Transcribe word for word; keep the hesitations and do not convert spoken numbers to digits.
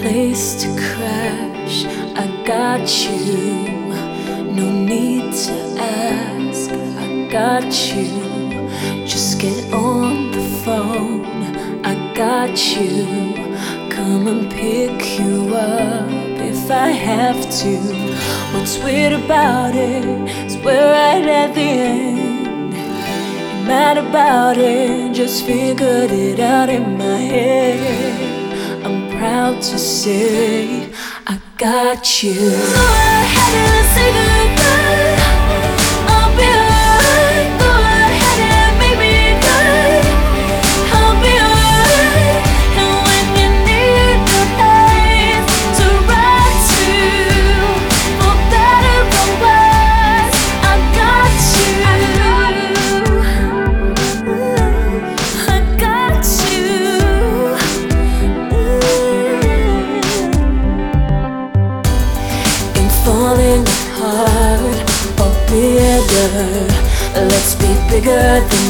place to crash. I got you, no need to ask. I got you, just get on the phone. I got you, come and pick you up if I have to. What's weird about it is we're right at the end. You're mad about it, just figured it out in my head. I'm proud to say I got you. Go ahead and say goodbye. I'll be alright. Go ahead and make me cry. I'll be alright. And when you need the place to run to, for better or worse, I got you. I got you. Falling apart or bigger, let's be bigger than